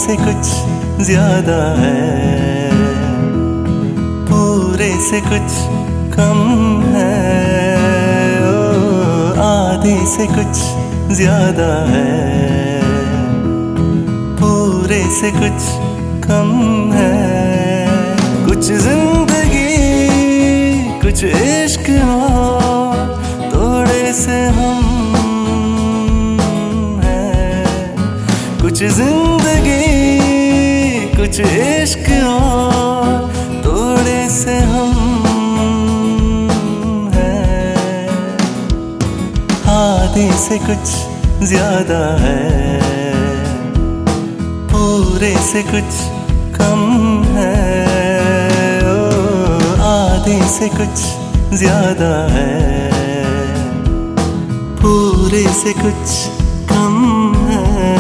से कुछ ज्यादा है, पूरे से कुछ कम है। ओ आधे से कुछ ज्यादा है, पूरे से कुछ कम है। कुछ जिंदगी कुछ इश्क और थोड़े से हम हैं। कुछ जिंदगी कुछ इश्क और थोड़े से हम हैं। आधे से कुछ ज्यादा है, पूरे से कुछ कम है। ओ आधे से कुछ ज्यादा है, पूरे से कुछ कम है।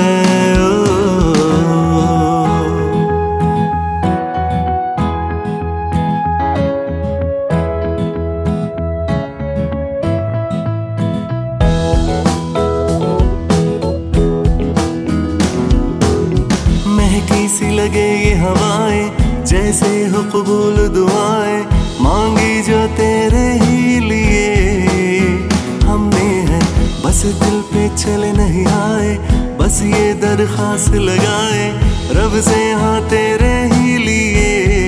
महकी सी लगे ये हवाएं, जैसे हो कबूल दुआएं, मांगी जो तेरे ही लिए। हमने है बस दिल पे चले नहीं आए, बस ये दरख्वास्त लगाए रब से, हाँ तेरे ही लिए।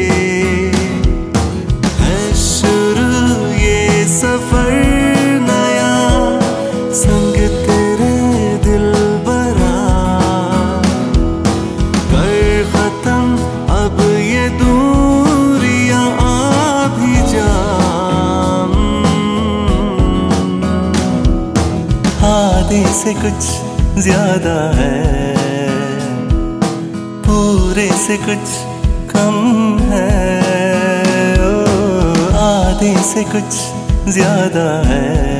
है शुरू ये सफर नया, संग तेरे दिल बरा, कर खत्म अब ये दूरियां आ भी जा। आधे से कुछ ज्यादा है, पूरे से कुछ कम है। ओ आधे से कुछ ज्यादा है,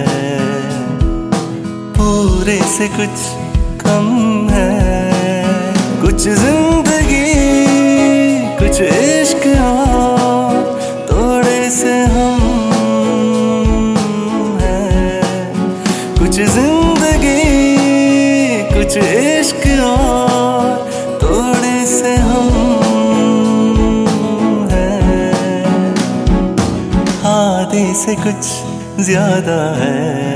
पूरे से कुछ कम है। कुछ जिंदगी कुछ इश्क और थोड़े से हम हैं। कुछ जिंदगी कुछ इश्क और थोड़े से हम हैं। आधे से कुछ ज्यादा है,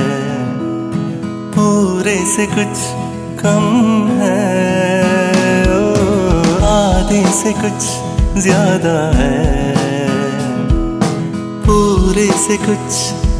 पूरे से कुछ कम है। ओ आधे से कुछ ज्यादा है, पूरे से कुछ